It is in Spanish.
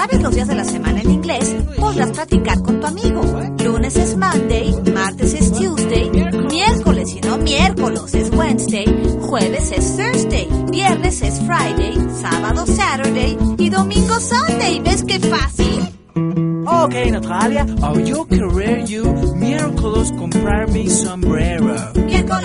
sabes los días de la semana en inglés, podrás practicar con tu amigo. Lunes es Monday, martes es Tuesday, miércoles y no miércoles es Wednesday, jueves es Thursday, viernes es Friday, sábado Saturday y domingo Sunday. ¿Ves qué fácil? Ok, Natalia, yo querer you miércoles comprar mi sombrero. Miércoles